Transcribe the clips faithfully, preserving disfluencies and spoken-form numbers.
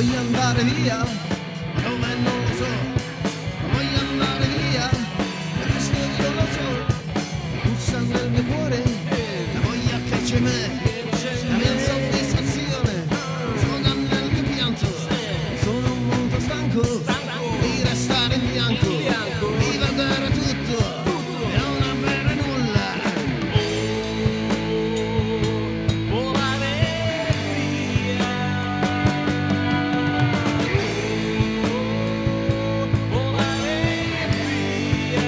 Voglio andare via, ma dove non lo so. Voglio andare via, e questo io lo so. Pulsa nel mio cuore, la voglia che c'è me. La mia soddisfazione, sfoga nel mio pianto. Sono molto stanco di restare in bianco, di vedere tutto e non avere nulla. Volare via, volare via.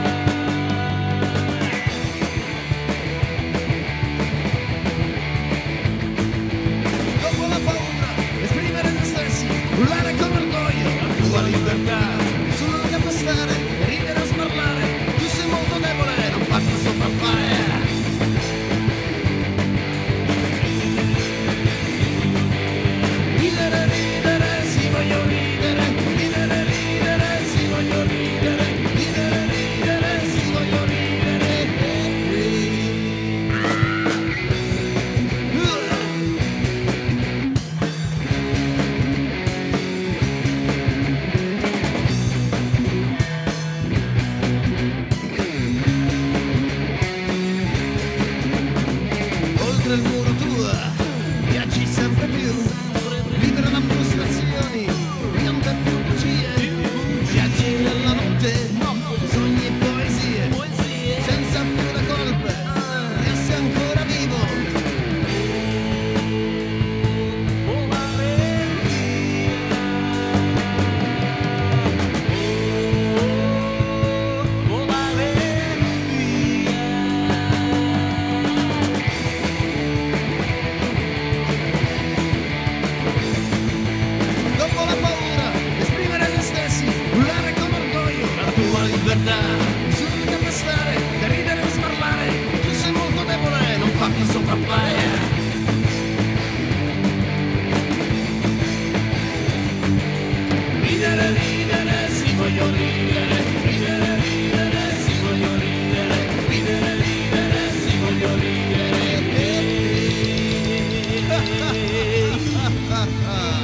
Dopo la paura, esprimere te stessi, urlare con orgoglio la tua libertà. Solo che appestare, ridere o sparlare, tu sei molto debole, non farti sopraffare. Ridere, ridere, sì voglio ridere, ridere, ridere, sì voglio ridere, ridere, ridere, sì voglio ridere. Oltre il muro tuo, viaggi sempre più, libera da frustrazioni, piante più bugie, viaggi nella notte, sogni e poesie, senza più le colpe, e sei ancora vivo. Volare via, volare via. Dopo la paura, esprimere te stessi, urlare con orgoglio la tua libertà. Solo che appestare, da ridere o sparlare, tu sei molto debole, non farti sopraffare. Ridere, ridere, sì voglio ridere, ridere, ridere, sì voglio ridere, ridere, ridere, sì voglio ridere.